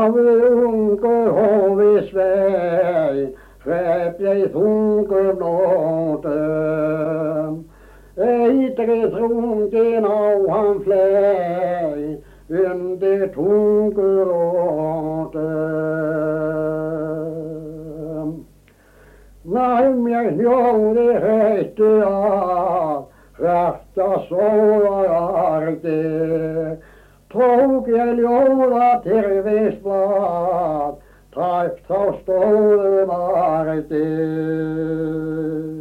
við ungur hófi svei, hrepp ég þungur nótum. Eitri þrungin á hann flei, undir tungurótum. Nær mér hljóði heitti að, hrætta sólarardi, tók ég ljóða tilvísblað, tæpt á stórum ardi.